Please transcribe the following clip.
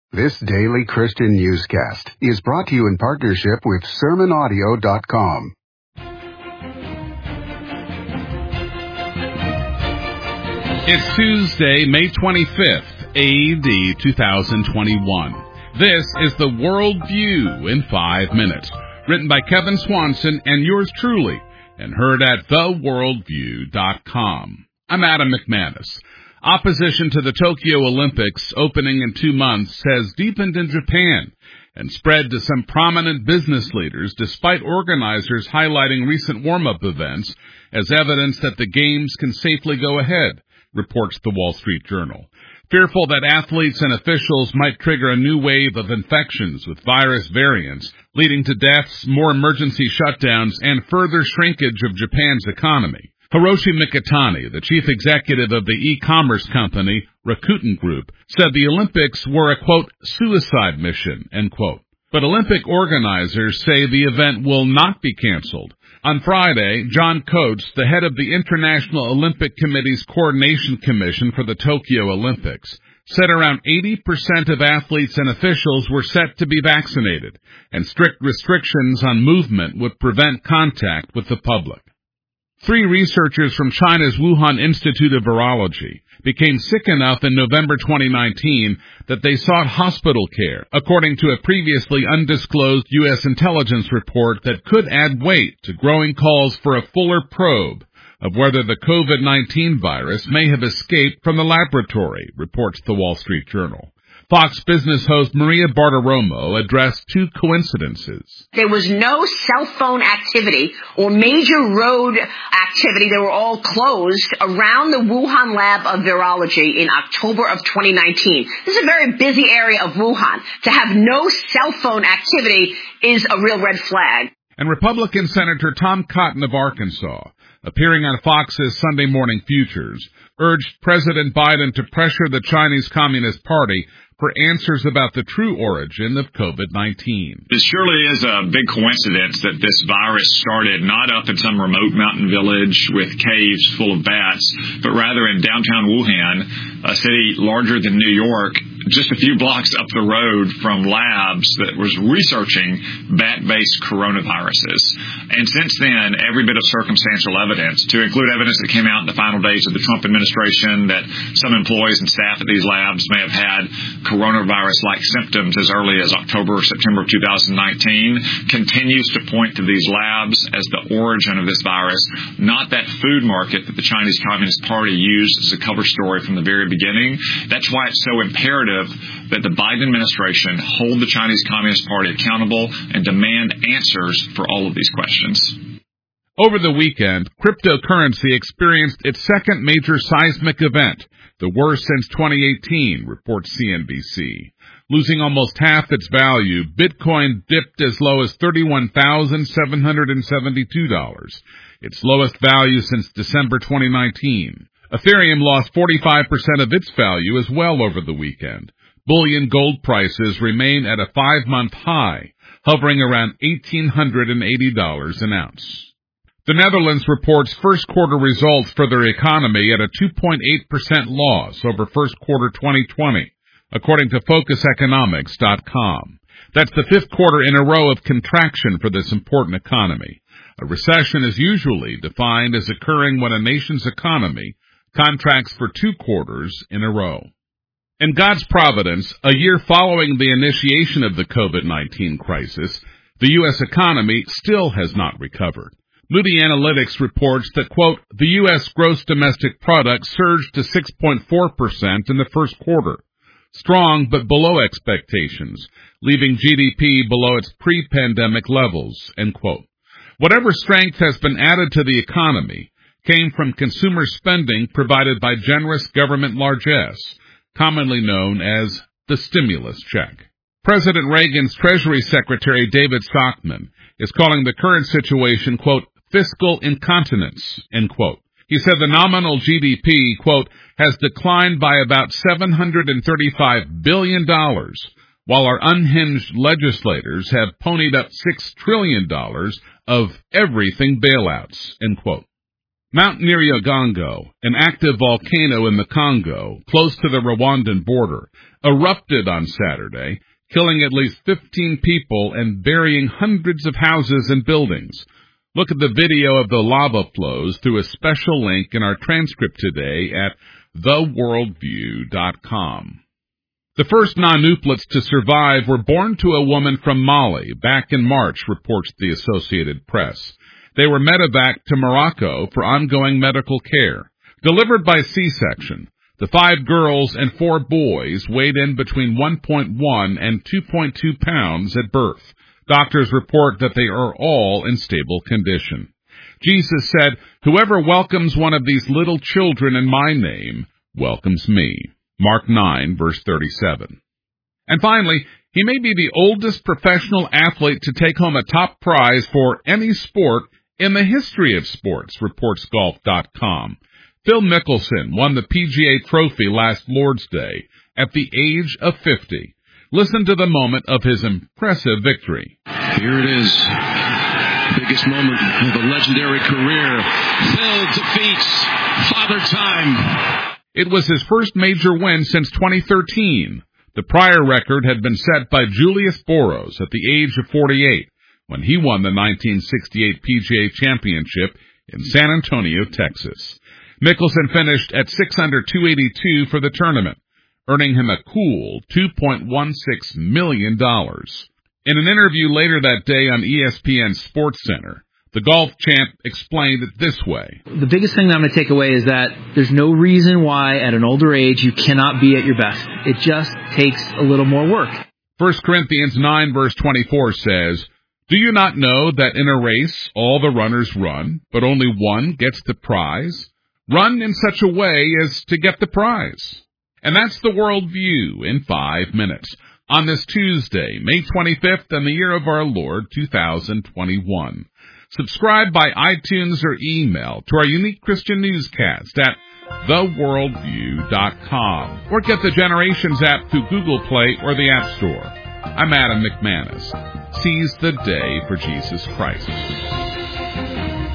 This daily Christian newscast is brought to you in partnership with SermonAudio.com. It's Tuesday, May 25th, A.D. 2021. This is the World View in 5 minutes, written by Kevin Swanson and yours truly, and heard at theworldview.com. I'm Adam McManus. Opposition to the Tokyo Olympics opening in 2 months has deepened in Japan and spread to some prominent business leaders despite organizers highlighting recent warm-up events as evidence that the games can safely go ahead, reports the Wall Street Journal. Fearful that athletes and officials might trigger a new wave of infections with virus variants, leading to deaths, more emergency shutdowns, and further shrinkage of Japan's economy. Hiroshi Mikitani, the chief executive of the e-commerce company Rakuten Group, said the Olympics were a, quote, suicide mission, end quote. But Olympic organizers say the event will not be canceled. On Friday, John Coates, the head of the International Olympic Committee's Coordination Commission for the Tokyo Olympics, said around 80% of athletes and officials were set to be vaccinated, and strict restrictions on movement would prevent contact with the public. 3 researchers from China's Wuhan Institute of Virology became sick enough in November 2019 that they sought hospital care, according to a previously undisclosed U.S. intelligence report that could add weight to growing calls for a fuller probe of whether the COVID-19 virus may have escaped from the laboratory, reports the Wall Street Journal. Fox Business host Maria Bartiromo addressed 2 coincidences. There was no cell phone activity or major road activity. They were all closed around the Wuhan lab of virology in October of 2019. This is a very busy area of Wuhan. To have no cell phone activity is a real red flag. And Republican Senator Tom Cotton of Arkansas, appearing on Fox's Sunday Morning Futures, urged President Biden to pressure the Chinese Communist Party for answers about the true origin of COVID-19. It surely is a big coincidence that this virus started not up in some remote mountain village with caves full of bats, but rather in downtown Wuhan, a city larger than New York, just a few blocks up the road from labs that was researching bat-based coronaviruses. And since then, every bit of circumstantial evidence, to include evidence that came out in the final days of the Trump administration that some employees and staff at these labs may have had coronavirus-like symptoms as early as October or September of 2019, continues to point to these labs as the origin of this virus, not that food market that the Chinese Communist Party used as a cover story from the very beginning. That's why it's so imperative that the Biden administration hold the Chinese Communist Party accountable and demand answers for all of these questions. Over the weekend, cryptocurrency experienced its second major seismic event, the worst since 2018, reports CNBC. Losing almost half its value, Bitcoin dipped as low as $31,772, its lowest value since December 2019. Ethereum lost 45% of its value as well over the weekend. Bullion gold prices remain at a 5-month high, hovering around $1,880 an ounce. The Netherlands reports first quarter results for their economy at a 2.8% loss over first quarter 2020, according to FocusEconomics.com. That's the 5th quarter in a row of contraction for this important economy. A recession is usually defined as occurring when a nation's economy contracts for 2 quarters in a row. In God's providence, a year following the initiation of the COVID-19 crisis, the U.S. economy still has not recovered. Moody Analytics reports that, quote, the U.S. gross domestic product surged to 6.4% in the first quarter, strong but below expectations, leaving GDP below its pre-pandemic levels, end quote. Whatever strength has been added to the economy came from consumer spending provided by generous government largesse, commonly known as the stimulus check. President Reagan's Treasury Secretary David Stockman is calling the current situation, quote, fiscal incontinence, end quote. He said the nominal GDP, quote, has declined by about $735 billion, while our unhinged legislators have ponied up $6 trillion of everything bailouts, end quote. Mount Nyiragongo, an active volcano in the Congo, close to the Rwandan border, erupted on Saturday, killing at least 15 people and burying hundreds of houses and buildings. Look at the video of the lava flows through a special link in our transcript today at theworldview.com. The first nonuplets to survive were born to a woman from Mali back in March, reports the Associated Press. They were medevaced to Morocco for ongoing medical care. Delivered by C-section, the 5 girls and 4 boys weighed in between 1.1 and 2.2 pounds at birth. Doctors report that they are all in stable condition. Jesus said, "Whoever welcomes one of these little children in my name welcomes me." Mark 9, verse 37. And finally, he may be the oldest professional athlete to take home a top prize for any sport in the history of sports, reports Golf.com. Phil Mickelson won the PGA Trophy last Lord's Day at the age of 50. Listen to the moment of his impressive victory. Here it is. Biggest moment of a legendary career. Phil defeats Father Time. It was his first major win since 2013. The prior record had been set by Julius Boros at the age of 48 when he won the 1968 PGA Championship in San Antonio, Texas. Mickelson finished at 6 under 282 for the tournament, earning him a cool $2.16 million. In an interview later that day on ESPN SportsCenter, the golf champ explained it this way. The biggest thing that I'm going to take away is that there's no reason why at an older age you cannot be at your best. It just takes a little more work. 1 Corinthians 9 verse 24 says, "Do you not know that in a race all the runners run, but only one gets the prize? Run in such a way as to get the prize." And that's the Worldview in 5 minutes on this Tuesday, May 25th, in the year of our Lord, 2021. Subscribe by iTunes or email to our unique Christian newscast at theworldview.com or get the Generations app through Google Play or the App Store. I'm Adam McManus. Seize the day for Jesus Christ.